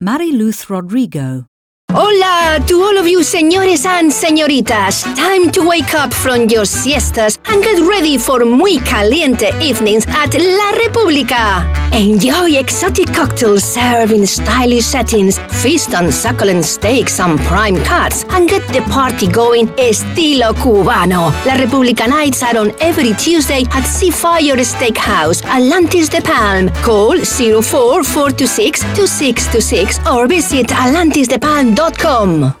Mariluz Rodrigo. Hola to all of you señores and señoritas. Time to wake up from your siestas and get ready for muy caliente evenings at La República. Enjoy exotic cocktails served in stylish settings, feast on succulent steaks and prime cuts, and get the party going estilo cubano. La República nights are on every Tuesday at Seafire Steakhouse, Atlantis de Palm. Call 04-426-2626 or visit atlantisdepalm.com.